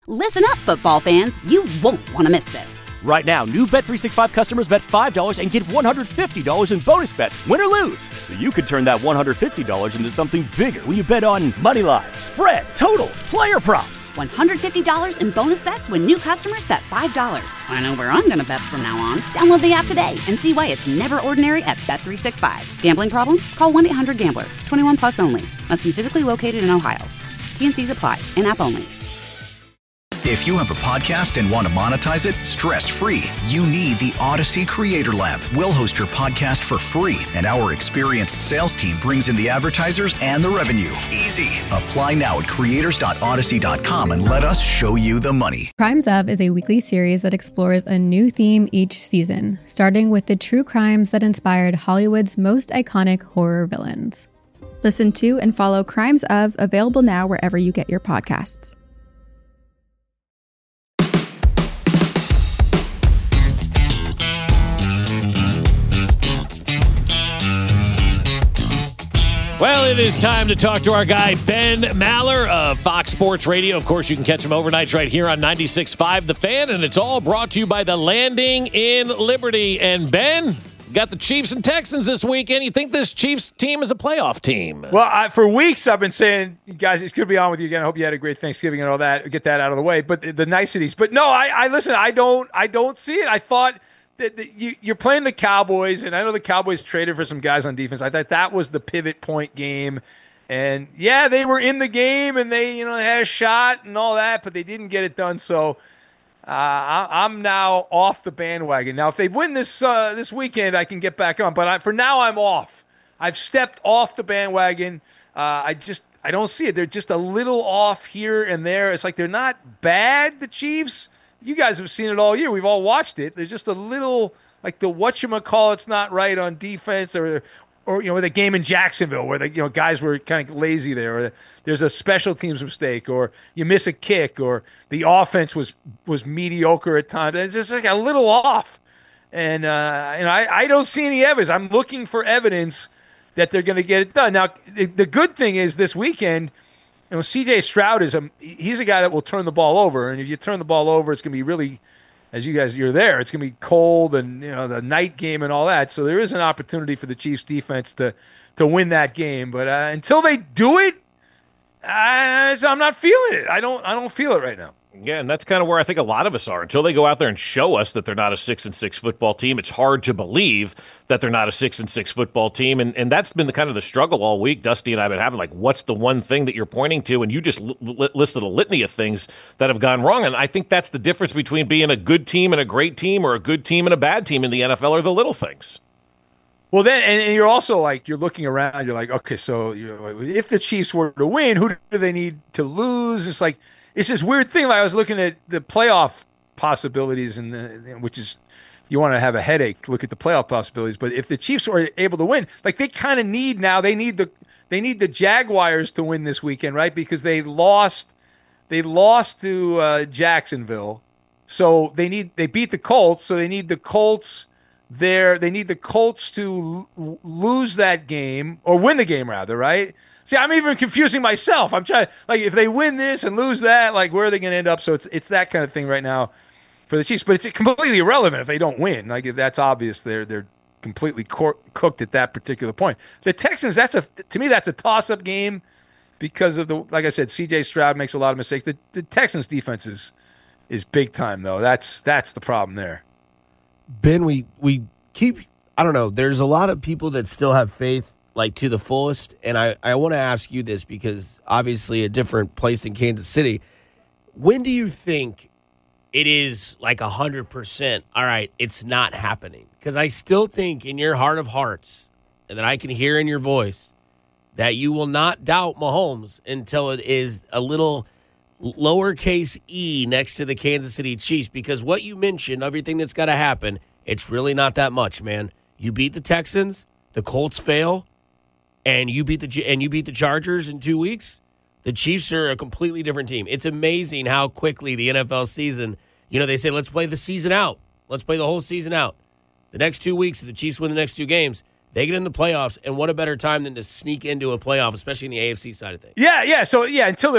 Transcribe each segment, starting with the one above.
Listen up, football fans. You won't want to miss this. Right now, new Bet365 customers bet $5 and get $150 in bonus bets, win or lose. So you could turn that $150 into something bigger when you bet on money line, spread, totals, player props. $150 in bonus bets when new customers bet $5. I know where I'm going to bet from now on. Download the app today and see why it's never ordinary at Bet365. Gambling problem? Call 1-800-GAMBLER. 21 plus only. Must be physically located in Ohio. T&Cs apply. In-app only. If you have a podcast and want to monetize it stress-free, you need the Odyssey Creator Lab. We'll host your podcast for free, and our experienced sales team brings in the advertisers and the revenue. Easy. Apply now at creators.odyssey.com and let us show you the money. Crimes Of is a weekly series that explores a new theme each season, starting with the true crimes that inspired Hollywood's most iconic horror villains. Listen to and follow Crimes Of, available now wherever you get your podcasts. Well, it is time to talk to our guy, Ben Maller of Fox Sports Radio. Of course, you can catch him overnights right here on 96.5 The Fan, and it's all brought to you by The Landing in Liberty. And Ben, got the Chiefs and Texans this weekend. You think this Chiefs team is a playoff team? Well, for weeks I've been saying, guys, it's good to be on with you again. I hope you had a great Thanksgiving and all that. Get that out of the way. But the niceties. But no, I listen. I don't see it. I thought that you're playing the Cowboys, and I know the Cowboys traded for some guys on defense. I thought that was the pivot point game. And, yeah, they were in the game, and they had a shot and all that, but they didn't get it done. So I'm now off the bandwagon. Now, if they win this weekend, I can get back on. But for now, I'm off. I've stepped off the bandwagon. I don't see it. They're just a little off here and there. It's like they're not bad, the Chiefs. You guys have seen it all year. We've all watched it. There's just a little, like the whatchamacallit's not right on defense, or the game in Jacksonville where the guys were kind of lazy there, or there's a special teams mistake, or you miss a kick, or the offense was mediocre at times. It's just like a little off, and I don't see any evidence. I'm looking for evidence that they're going to get it done. Now, the good thing is this weekend, C.J. Stroud he's a guy that will turn the ball over, and if you turn the ball over, it's going to be really, as you're there, it's going to be cold and the night game and all that. So there is an opportunity for the Chiefs defense to win that game. But until they do it, I'm not feeling it. I don't feel it right now. Yeah, and that's kind of where I think a lot of us are. Until they go out there and show us that they're not a 6-6 football team, it's hard to believe that they're not a 6-6 football team. And that's been the kind of the struggle all week. Dusty and I have been having, like, what's the one thing that you're pointing to? And you just listed a litany of things that have gone wrong. And I think that's the difference between being a good team and a great team, or a good team and a bad team in the NFL, are the little things. Well, then, and you're also like, you're looking around, you're like, okay, so if the Chiefs were to win, who do they need to lose? It's like, it's this weird thing. Like I was looking at the playoff possibilities, which is, you want to have a headache, look at the playoff possibilities. But if the Chiefs were able to win, like they kind of need now, they need the Jaguars to win this weekend, right? Because they lost to Jacksonville, so they beat the Colts, so they need the Colts there. They need the Colts to lose that game, or win the game rather, right? See, I'm even confusing myself. I'm trying, like, if they win this and lose that, like, where are they going to end up? So it's that kind of thing right now for the Chiefs. But it's completely irrelevant if they don't win. Like, that's obvious. They're completely cooked at that particular point. The Texans, to me, that's a toss-up game because of like I said, C.J. Stroud makes a lot of mistakes. The Texans' defense is big time, though. That's the problem there. Ben, we keep, I don't know, there's a lot of people that still have faith, like, to the fullest. And I want to ask you this because obviously a different place in Kansas City. When do you think it is like 100%, all right, it's not happening? Because I still think in your heart of hearts, and that I can hear in your voice, that you will not doubt Mahomes until it is a little lowercase e next to the Kansas City Chiefs. Because what you mentioned, everything that's got to happen, it's really not that much, man. You beat the Texans, the Colts fail, and you beat the Chargers in 2 weeks. The Chiefs are a completely different team. It's amazing how quickly the NFL season, they say, let's play the season out. Let's play the whole season out. The next 2 weeks, if the Chiefs win the next two games, they get in the playoffs, and what a better time than to sneak into a playoff, especially in the AFC side of things. Yeah. So, until they're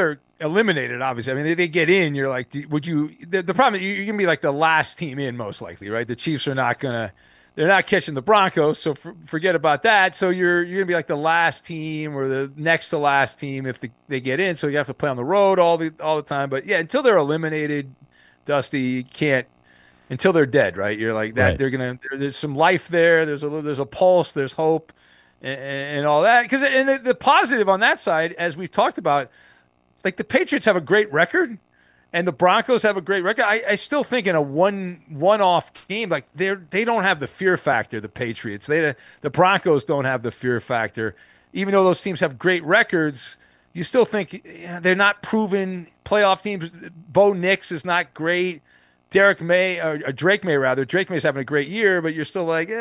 eliminated, obviously. I mean, they get in. You're like, would you? The problem is you're gonna be like the last team in, most likely, right? The Chiefs are not gonna. They're not catching the Broncos, so forget about that. So you're gonna be like the last team or the next to last team if they get in. So you have to play on the road all the time. But yeah, until they're eliminated, Dusty, you can't. Until they're dead, right? You're like that. Right. There's some life there. There's a pulse. There's hope, and all that. Because the positive on that side, as we've talked about, like the Patriots have a great record, and the Broncos have a great record. I still think in a one-off game, like they don't have the fear factor. The Patriots, the Broncos don't have the fear factor. Even though those teams have great records, you still think they're not proven playoff teams. Bo Nix is not great. Drake May. Drake May's having a great year, but you're still like,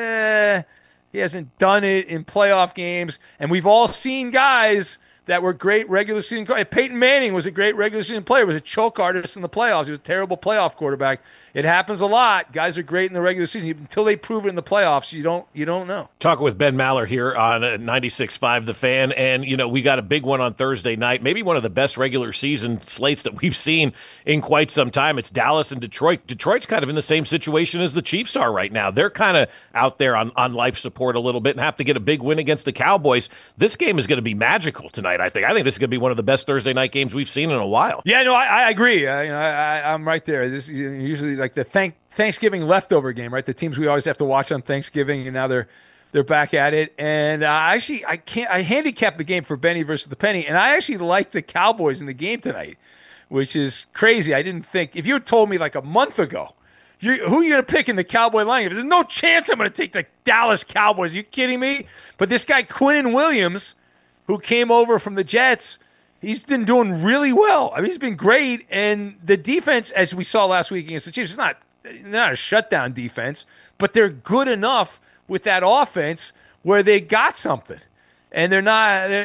he hasn't done it in playoff games. And we've all seen guys that were great regular season. Peyton Manning was a great regular season player. Was a choke artist in the playoffs. He was a terrible playoff quarterback. It happens a lot. Guys are great in the regular season until they prove it in the playoffs. You don't know. Talking with Ben Maller here on 96.5 The Fan, and we got a big one on Thursday night. Maybe one of the best regular season slates that we've seen in quite some time. It's Dallas and Detroit. Detroit's kind of in the same situation as the Chiefs are right now. They're kind of out there on life support a little bit and have to get a big win against the Cowboys. This game is going to be magical tonight. I think this is going to be one of the best Thursday night games we've seen in a while. Yeah, no, I agree. I'm right there. This is usually like the Thanksgiving leftover game, right? The teams we always have to watch on Thanksgiving, and now they're back at it. And I handicapped the game for Benny versus the Penny, and I actually like the Cowboys in the game tonight, which is crazy. I didn't think if you had told me like a month ago, who are you going to pick in the Cowboy line? There's no chance I'm going to take the Dallas Cowboys. Are you kidding me? But this guy Quinnen Williams, who came over from the Jets, he's been doing really well. I mean, he's been great. And the defense, as we saw last week against the Chiefs, they're not a shutdown defense, but they're good enough with that offense where they got something. And they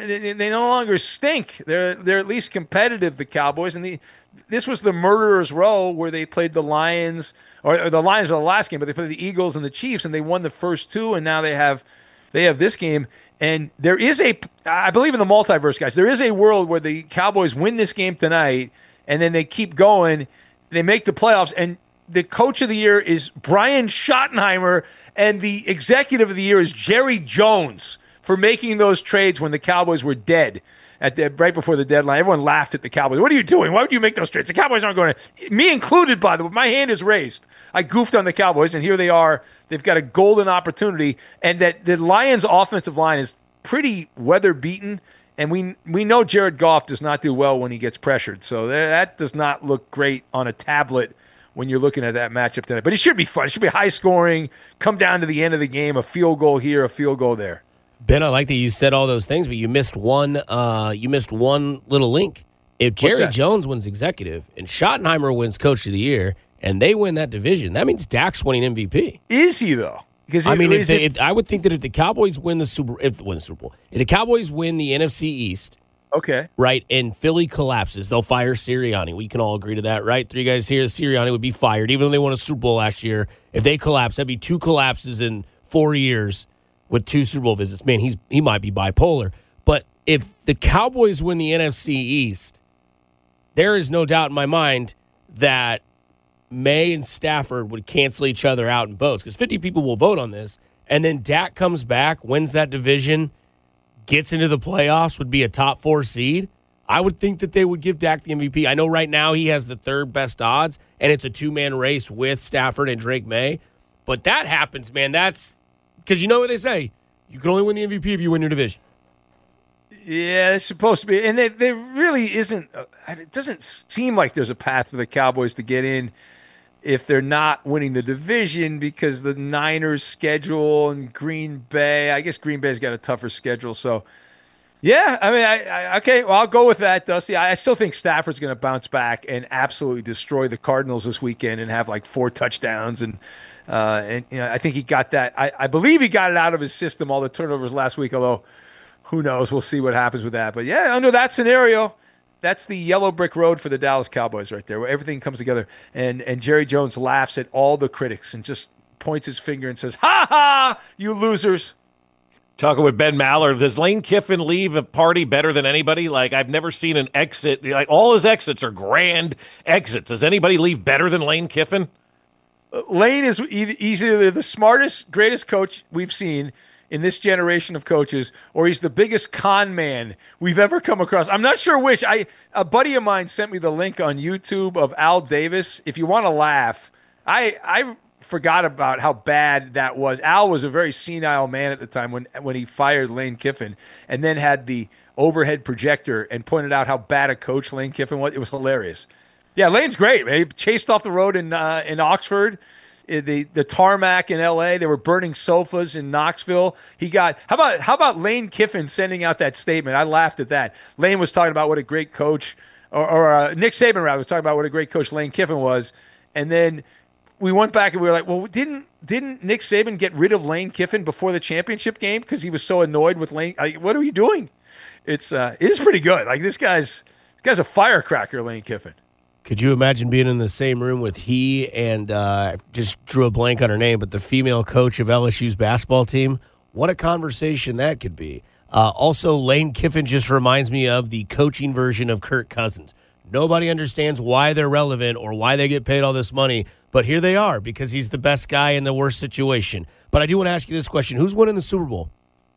no longer stink. They're at least competitive, the Cowboys. And this was the murderer's row where they played the Lions, or the Lions are the last game, but they played the Eagles and the Chiefs, and they won the first two, and now they have this game. And there is I believe in the multiverse, guys. There is a world where the Cowboys win this game tonight, and then they keep going. They make the playoffs, and the coach of the year is Brian Schottenheimer, and the executive of the year is Jerry Jones for making those trades when the Cowboys were dead right before the deadline. Everyone laughed at the Cowboys. What are you doing? Why would you make those trades? The Cowboys aren't going to. Me included, by the way. My hand is raised. I goofed on the Cowboys, and here they are. They've got a golden opportunity, and that the Lions' offensive line is pretty weather-beaten, and we know Jared Goff does not do well when he gets pressured. So that does not look great on a tablet when you're looking at that matchup tonight. But it should be fun. It should be high-scoring, come down to the end of the game, a field goal here, a field goal there. Ben, I like that you said all those things, but you missed one. You missed one little link. If Jerry Jones wins executive and Schottenheimer wins Coach of the Year, and they win that division, that means Dak's winning MVP. Is he though? Because I mean, I would think that if the Cowboys win the Super Bowl, if the Cowboys win the NFC East, okay, right, and Philly collapses, they'll fire Sirianni. We can all agree to that, right? Three guys here, Sirianni would be fired, even though they won a Super Bowl last year. If they collapse, that'd be 2 collapses in 4 years with 2 Super Bowl visits. Man, he might be bipolar. But if the Cowboys win the NFC East, there is no doubt in my mind that May and Stafford would cancel each other out in votes because 50 people will vote on this. And then Dak comes back, wins that division, gets into the playoffs, would be a top 4 seed. I would think that they would give Dak the MVP. I know right now he has the 3rd best odds, and it's a 2-man race with Stafford and Drake May. But that happens, man. That's because you know what they say. You can only win the MVP if you win your division. Yeah, it's supposed to be. And there really isn't. It doesn't seem like there's a path for the Cowboys to get in if they're not winning the division because the Niners' schedule and Green Bay. I guess Green Bay's got a tougher schedule. So, yeah, I mean, okay, well, I'll go with that, Dusty. I still think Stafford's going to bounce back and absolutely destroy the Cardinals this weekend and have like 4 touchdowns. And I think he got that. I believe he got it out of his system, all the turnovers last week, although who knows? We'll see what happens with that. But, yeah, under that scenario, that's the yellow brick road for the Dallas Cowboys right there, where everything comes together. And Jerry Jones laughs at all the critics and just points his finger and says, ha, ha, you losers. Talking with Ben Maller, does Lane Kiffin leave a party better than anybody? Like, I've never seen an exit. Like, all his exits are grand exits. Does anybody leave better than Lane Kiffin? Lane is either the smartest, greatest coach we've seen in this generation of coaches, or he's the biggest con man we've ever come across. I'm not sure which. A buddy of mine sent me the link on YouTube of Al Davis. If you want to laugh, I forgot about how bad that was. Al was a very senile man at the time when he fired Lane Kiffin, and then had the overhead projector and pointed out how bad a coach Lane Kiffin was. It was hilarious. Yeah, Lane's great, man. He chased off the road in Oxford, the tarmac in L.A. They were burning sofas in Knoxville. How about Lane Kiffin sending out that statement? I laughed at that. Lane was talking about what a great coach, or Nick Saban rather was talking about what a great coach Lane Kiffin was, and then we went back and we were like, well, didn't Nick Saban get rid of Lane Kiffin before the championship game because he was so annoyed with Lane? What are you doing? It is pretty good. Like this guy's a firecracker, Lane Kiffin. Could you imagine being in the same room with he and just drew a blank on her name, but the female coach of LSU's basketball team? What a conversation that could be. Also, Lane Kiffin just reminds me of the coaching version of Kirk Cousins. Nobody understands why they're relevant or why they get paid all this money, but here they are because he's the best guy in the worst situation. But I do want to ask you this question. Who's winning the Super Bowl?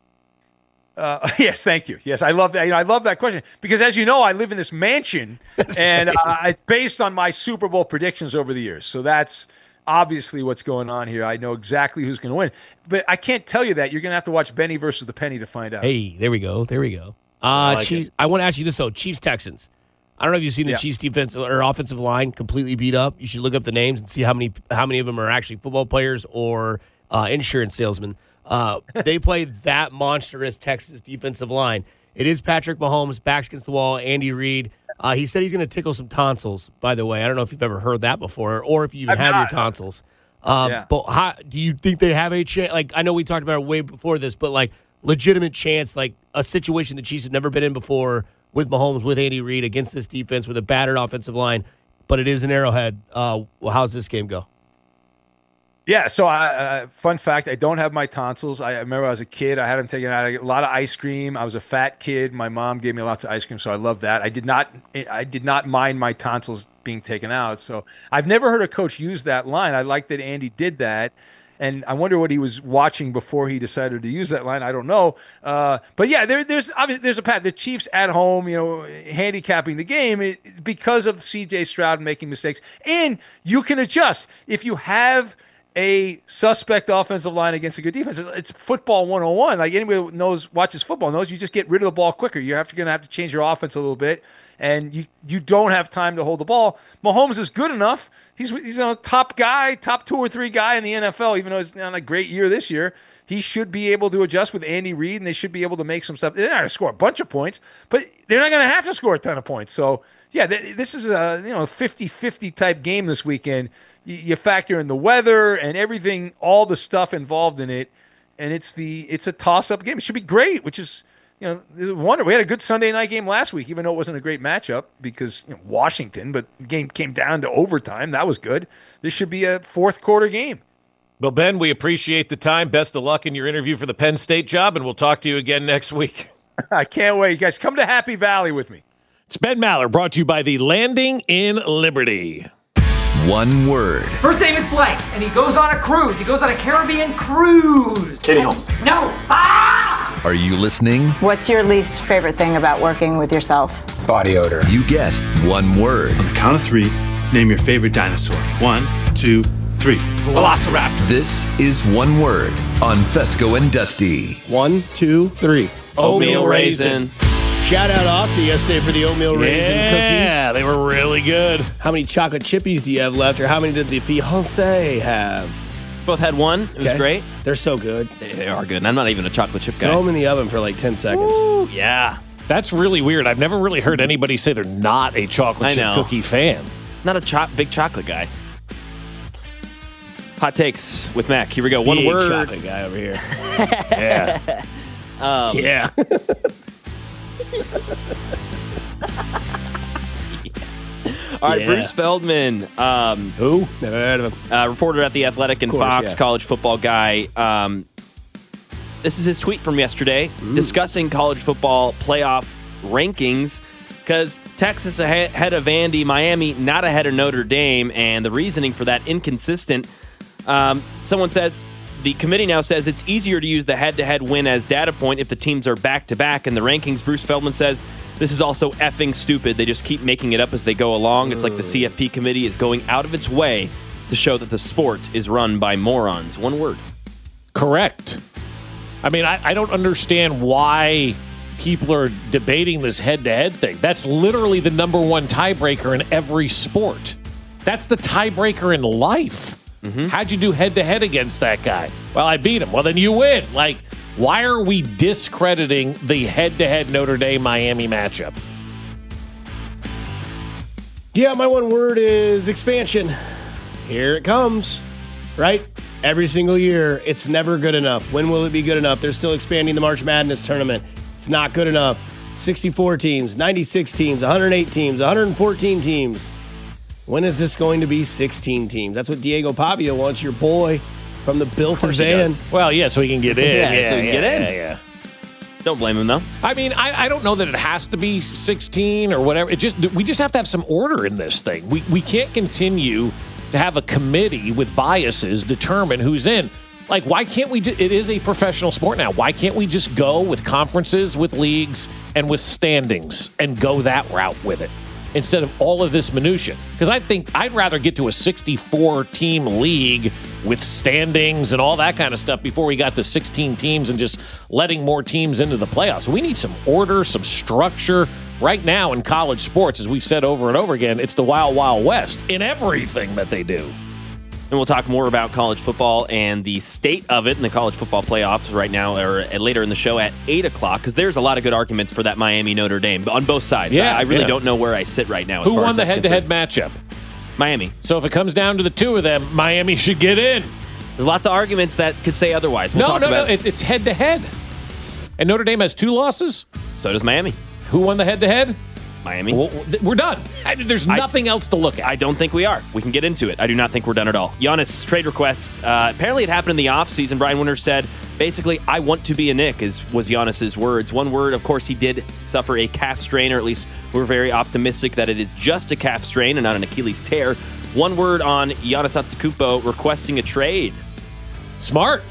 Yes, thank you. Yes, I love that. I love that question because, as you know, I live in this mansion, and it's based on my Super Bowl predictions over the years. So that's obviously what's going on here. I know exactly who's going to win, but I can't tell you that. You're going to have to watch Benny versus the Penny to find out. Hey, there we go. Chiefs, I want to ask you this though: Chiefs-Texans. I don't know if you've seen the Chiefs defense or offensive line completely beat up. You should look up the names and see how many of them are actually football players or insurance salesmen. They play that monstrous Texas defensive line. It is Patrick Mahomes, backs against the wall, Andy Reid. He said he's going to tickle some tonsils, by the way. I don't know if you've ever heard that before or if you even have your tonsils. But how, do you think they have a chance? Like, I know we talked about it way before this, but like legitimate chance, like a situation the Chiefs have never been in before with Mahomes, with Andy Reid against this defense with a battered offensive line, but it is an Arrowhead. How's this game go? Yeah, so fun fact, I don't have my tonsils. I remember I was a kid. I had them taken out. I got a lot of ice cream. I was a fat kid. My mom gave me lots of ice cream, so I love that. I did not mind my tonsils being taken out. So I've never heard a coach use that line. I like that Andy did that. And I wonder what he was watching before he decided to use that line. I don't know. But yeah, there's a path. The Chiefs at home, handicapping the game because of C.J. Stroud making mistakes. And you can adjust. If you have a suspect offensive line against a good defense, it's football 101. Like anybody who watches football knows, you just get rid of the ball quicker. You're going to have to change your offense a little bit, and you don't have time to hold the ball. Mahomes is good enough. He's a top 2 or 3 guy in the NFL, even though he's not a great year this year. He should be able to adjust with Andy Reid, and they should be able to make some stuff. They're not going to score a bunch of points, but they're not going to have to score a ton of points. So, yeah, this is a 50-50 type game this weekend. You factor in the weather and everything, all the stuff involved in it, and it's a toss-up game. It should be great, which is wonder. We had a good Sunday night game last week, even though it wasn't a great matchup because Washington, but the game came down to overtime. That was good. This should be a fourth quarter game. Well, Ben, we appreciate the time. Best of luck in your interview for the Penn State job, and we'll talk to you again next week. I can't wait. You guys come to Happy Valley with me. It's Ben Maller, brought to you by the Landing in Liberty. One word. First name is blank, and he goes on a cruise. He goes on a Caribbean cruise. Katie Holmes. No. Ah! Are you listening? What's your least favorite thing about working with yourself? Body odor. You get one word. On the count of 3, name your favorite dinosaur. 1, 2, 3. Velociraptor. This is One Word on Fesco and Dusty. 1, 2, 3. Oatmeal raisin. Shout out Aussie yesterday for the oatmeal raisin cookies. Yeah, they were really good. How many chocolate chippies do you have left, or how many did the fiancé have? Both had one. It was great. They're so good. They are good. And I'm not even a chocolate chip guy. Throw them in the oven for like 10 seconds. Ooh, yeah. That's really weird. I've never really heard anybody say they're not a chocolate chip cookie fan. Not a big chocolate guy. Hot takes with Mac. Here we go. One big word. chocolate guy over here. Yeah. Yeah. All right, Bruce Feldman. Who? Never heard of him. Reporter at The Athletic and Fox, college football guy. This is his tweet from yesterday discussing college football playoff rankings because Texas ahead of Vandy, Miami not ahead of Notre Dame, and the reasoning for that inconsistent. Someone says the committee now says it's easier to use the head-to-head win as data point if the teams are back-to-back in the rankings. Bruce Feldman says this is also effing stupid. They just keep making it up as they go along. It's like the CFP committee is going out of its way to show that the sport is run by morons. One word. Correct. I mean, I don't understand why people are debating this head-to-head thing. That's literally the number one tiebreaker in every sport. That's the tiebreaker in life. How'd you do head-to-head against that guy? Well, I beat him. Well, then you win. Like, why are we discrediting the head-to-head Notre Dame-Miami matchup? Yeah, my one word is expansion. Here it comes, right? Every single year, it's never good enough. When will it be good enough? They're still expanding the March Madness tournament. It's not good enough. 64 teams, 96 teams, 108 teams, 114 teams. When is this going to be 16 teams? That's what Diego Pavia wants, your boy from the Built-A van. Well, yeah, so he can get in. Yeah, so he can get in. Yeah. Don't blame him, though. I mean, I don't know that it has to be 16 or whatever. We just have to have some order in this thing. We can't continue to have a committee with biases determine who's in. Like, why can't we it is a professional sport now. Why can't we just go with conferences, with leagues, and with standings and go that route with it instead of all of this minutia? Because I think I'd rather get to a 64-team league with standings and all that kind of stuff before we got to 16 teams and just letting more teams into the playoffs. We need some order, some structure. Right now in college sports, as we've said over and over again, it's the wild, wild west in everything that they do. And we'll talk more about college football and the state of it in the college football playoffs right now or later in the show at 8 o'clock because there's a lot of good arguments for that Miami-Notre Dame on both sides. Yeah, I really don't know where I sit right now. Who won the head-to-head matchup? Miami. So if it comes down to the two of them, Miami should get in. There's lots of arguments that could say otherwise. No, it's head-to-head. And Notre Dame has 2 losses? So does Miami. Who won the head-to-head? Miami. Well, we're done. There's nothing else to look at. I don't think we are. We can get into it. I do not think we're done at all. Giannis trade request. Apparently it happened in the offseason. Brian Winters said, basically, I want to be a Knick, was Giannis's words. One word, of course, he did suffer a calf strain, or at least we're very optimistic that it is just a calf strain and not an Achilles tear. One word on Giannis Antetokounmpo requesting a trade. Smart.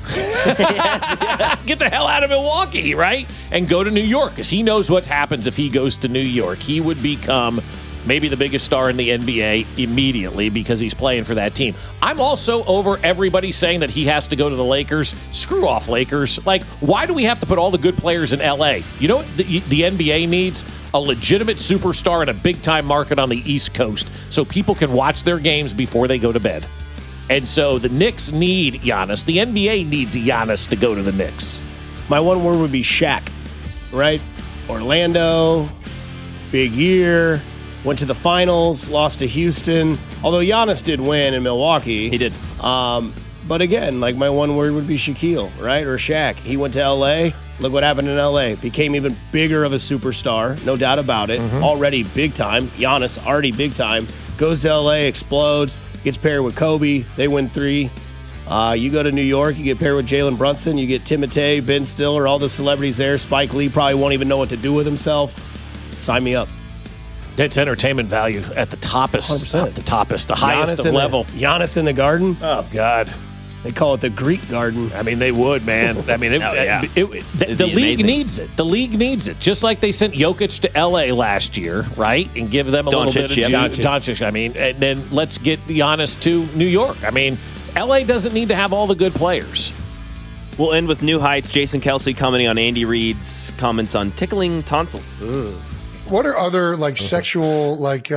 Get the hell out of Milwaukee, right? And go to New York, because he knows what happens if he goes to New York. He would become maybe the biggest star in the NBA immediately because he's playing for that team. I'm also over everybody saying that he has to go to the Lakers. Screw off, Lakers. Like, why do we have to put all the good players in L.A.? You know what the NBA needs? A legitimate superstar in a big-time market on the East Coast so people can watch their games before they go to bed. And so the Knicks need Giannis. The NBA needs Giannis to go to the Knicks. My one word would be Shaq, right? Orlando, big year, went to the finals, lost to Houston. Although Giannis did win in Milwaukee. He did. But again, like my one word would be Shaquille, right? Or Shaq. He went to L.A. Look what happened in L.A. Became even bigger of a superstar, no doubt about it. Already big time. Giannis, already big time. Goes to L.A., explodes. Gets paired with Kobe. They win 3. You go to New York, you get paired with Jalen Brunson. You get Timothé, Ben Stiller, all the celebrities there. Spike Lee probably won't even know what to do with himself. Sign me up. It's entertainment value at the toppest. 100%. The highest of level. Giannis in the Garden. Oh, God. They call it the Greek Garden. I mean, they would, man. I mean, the league needs it. The league needs it. Just like they sent Jokic to L.A. last year, right? And give them a little bit of Doncic. I mean, and then let's get Giannis to New York. I mean, L.A. doesn't need to have all the good players. We'll end with New Heights. Jason Kelsey commenting on Andy Reid's comments on tickling tonsils. What are other sexual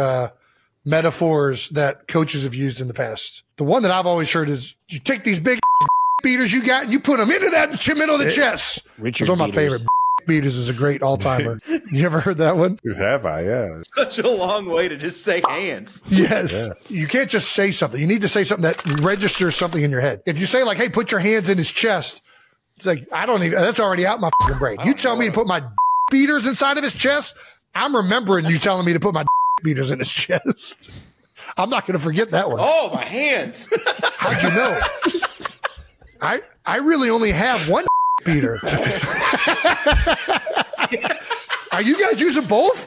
metaphors that coaches have used in the past? The one that I've always heard is you take these big beaters you got and you put them into that middle of the chest. Richard It's one of my favorite beaters is a great all-timer. You ever heard that one? Have I? Yeah. Such a long way to just say hands. Yes. Yeah. You can't just say something. You need to say something that registers something in your head. If you say hey, put your hands in his chest, it's like, that's already out my brain. You tell me to put my beaters inside of his chest, I'm remembering you telling me to put my beaters in his chest. I'm not going to forget that one. Oh, my hands. How'd you know? I really only have one beater. Are you guys using both?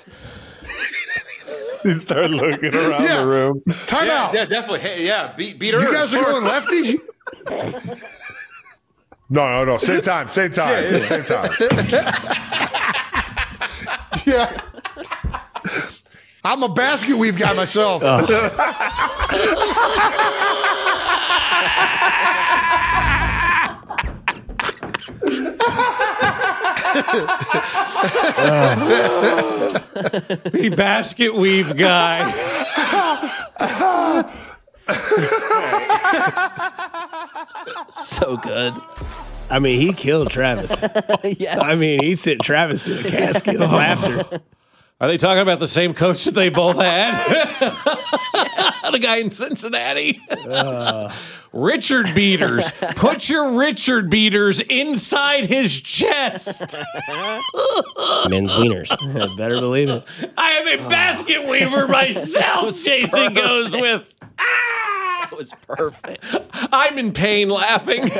He started looking around the room. Time out. Yeah, definitely. Hey, yeah, beater. You guys are going lefty? No. Same time. Same time. Yeah. Same time. Yeah. I'm a basket weave guy myself. The basket weave guy. So good. I mean, he killed Travis. Yes. I mean, he sent Travis to a casket of laughter. Are they talking about the same coach that they both had? The guy in Cincinnati. Richard beaters. Put your Richard beaters inside his chest. Men's wieners. Better believe it. I am a basket weaver myself, Jason goes with. That was perfect. I'm in pain laughing. I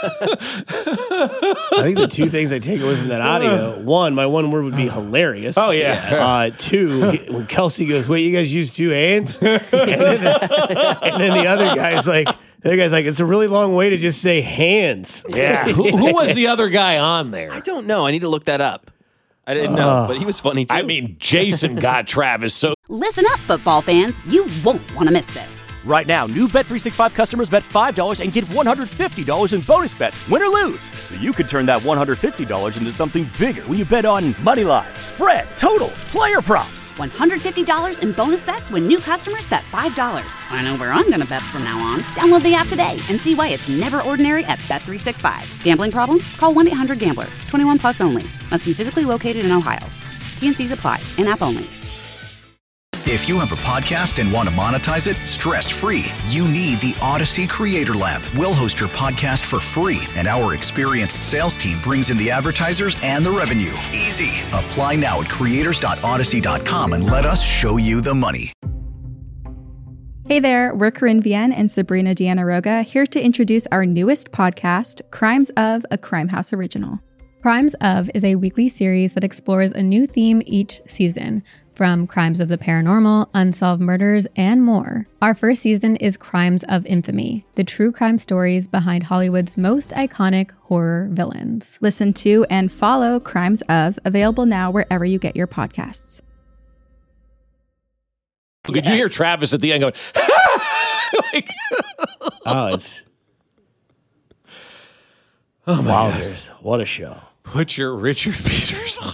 think the two things I take away from that audio, one, my one word would be hilarious. Oh, yeah. Two, when Kelsey goes, wait, you guys use two hands? And then the other guy's like, it's a really long way to just say hands. Yeah. Who was the other guy on there? I don't know. I need to look that up. I didn't know, but he was funny too. I mean, Jason got Travis so. Listen up, football fans. You won't want to miss this. Right now, new Bet365 customers bet $5 and get $150 in bonus bets, win or lose. So you could turn that $150 into something bigger when you bet on money line, spread, totals, player props. $150 in bonus bets when new customers bet $5. I know where I'm going to bet from now on. Download the app today and see why it's never ordinary at Bet365. Gambling problem? Call 1-800-GAMBLER. 21 plus only. Must be physically located in Ohio. T&Cs apply. In-app only. If you have a podcast and want to monetize it stress-free, you need the Odyssey Creator Lab. We'll host your podcast for free, and our experienced sales team brings in the advertisers and the revenue. Easy. Apply now at creators.odyssey.com and let us show you the money. Hey there, we're Corinne Vienne and Sabrina Deanna Roga here to introduce our newest podcast, Crimes of, a Crime House original. Crimes of is a weekly series that explores a new theme each season, from crimes of the paranormal, unsolved murders, and more. Our first season is Crimes of Infamy, the true crime stories behind Hollywood's most iconic horror villains. Listen to and follow Crimes of, available now wherever you get your podcasts. Could you hear Travis at the end going, it's... Oh, my wowzers. What a show. Put your Richard beaters on.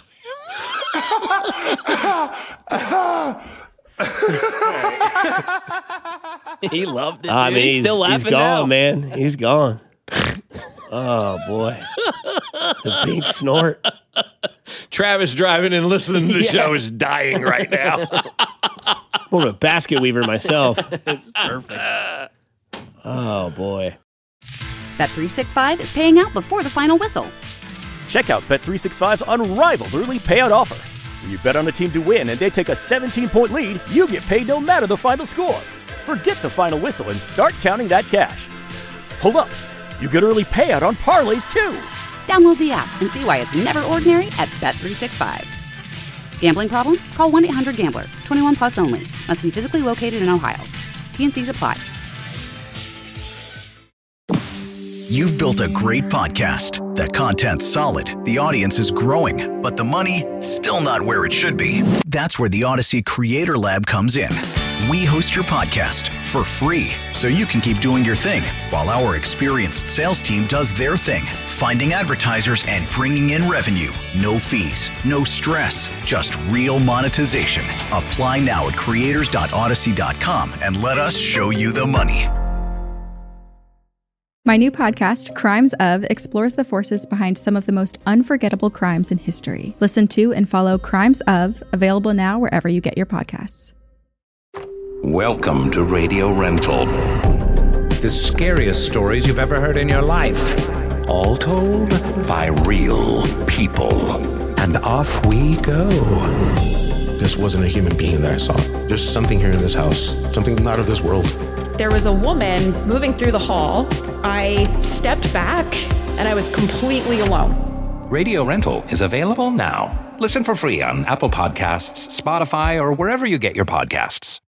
He loved it. I dude. mean, he's still laughing he's gone, now. man. He's gone. Oh, boy. The pink snort. Travis driving and listening to the show is dying right now. I'm a basket weaver myself. It's perfect. Oh, boy. Bet365 is paying out before the final whistle. Check out Bet365's unrivaled early payout offer. When you bet on a team to win and they take a 17-point lead, you get paid no matter the final score. Forget the final whistle and start counting that cash. Hold up. You get early payout on parlays, too. Download the app and see why it's never ordinary at Bet365. Gambling problem? Call 1-800-GAMBLER. 21 plus only. Must be physically located in Ohio. T&Cs apply. You've built a great podcast. The content's solid, the audience is growing, but the money, still not where it should be. That's where the Odyssey Creator Lab comes in. We host your podcast for free, so you can keep doing your thing, while our experienced sales team does their thing, finding advertisers and bringing in revenue. No fees, no stress, just real monetization. Apply now at creators.odyssey.com and let us show you the money. My new podcast, Crimes of, explores the forces behind some of the most unforgettable crimes in history. Listen to and follow Crimes of, available now wherever you get your podcasts. Welcome to Radio Rental. The scariest stories you've ever heard in your life. All told by real people. And off we go. This wasn't a human being that I saw. There's something here in this house, something not of this world. There was a woman moving through the hall. I stepped back and I was completely alone. Radio Rental is available now. Listen for free on Apple Podcasts, Spotify, or wherever you get your podcasts.